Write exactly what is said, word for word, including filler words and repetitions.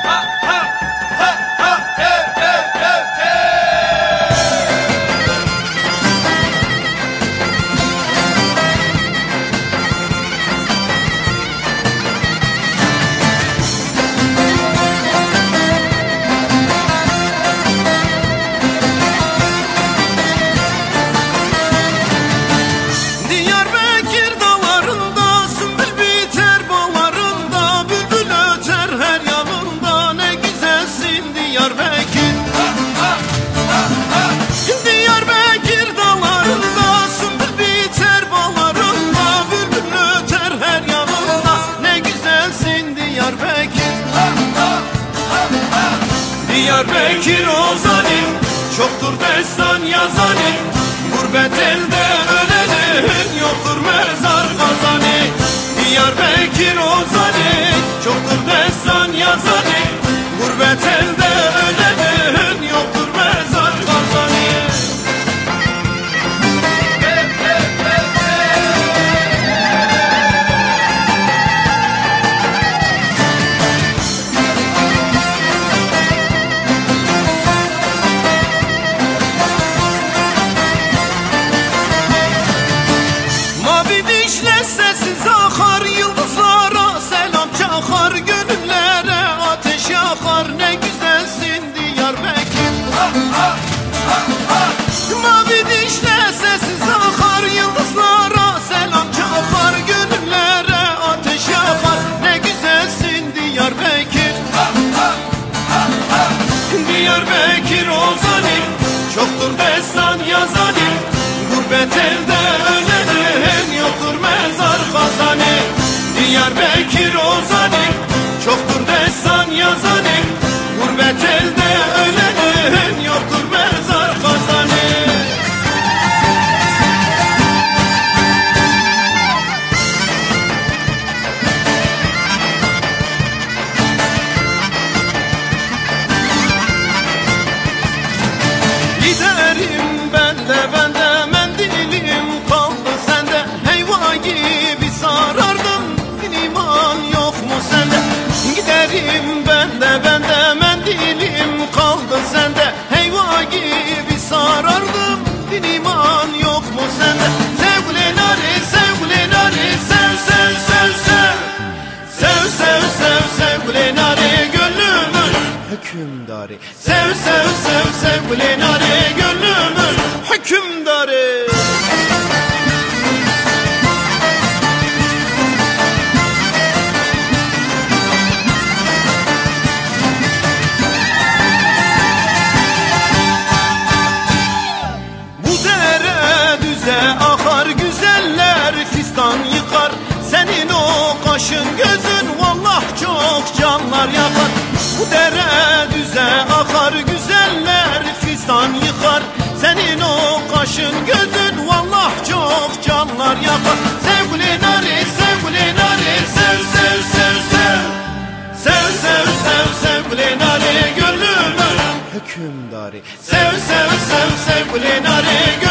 Diyarbakır o zalim, çoktur destan yazalim. Gurbet elde ölenin, yoktur mezar kazani. Diyarbakır o zalim, çoktur destan yazalim. Gurbet elde ölenin, yoktur mezar kazani. Sessiz akar yıldızlara, selam çakar gönüllere, ateş yakar. Ne güzelsin Diyarbakır. Mavi dişle sessiz akar yıldızlara, selam çakar gönüllere, ateş yakar. Ne güzelsin Diyarbakır. Diyarbakır o zalim, çoktur destan yazalim. Gurbet elde ölenin, yoktur mezar kazani. Diyarbakır o zalim, çoktur destan yazalim. Gurbet elde ölenin, yoktur mezar kazani. Giderim ben de ben de mendilim kaldı sende. Heyva gibi sarardım, iman yok mu sende? Giderim ben de ben de mendilim kaldı sende. Heyva gibi sarardım, iman yok mu sende? Sevgili nari, sevgili nari, sev sev sev sev. Sev sev sev sevgili nari, gönlümün hükümdarı. Sev sev sev sevgili nari, gönlümün hükümdarı. Bu dere düze akar, güzeller fistan yıkar. Senin o kaşın gözün vallah çok canlar yakar. Bu dere düze akar, güzeller fistan yıkar. Senin o kaşın gözün vallah çok canlar yakar. Sevgili nari, sevgili nari, sev sev sev sev. Sev sev sev sevgili nari, gönlümün hükümdarı. Sev sev sev sevgili nari,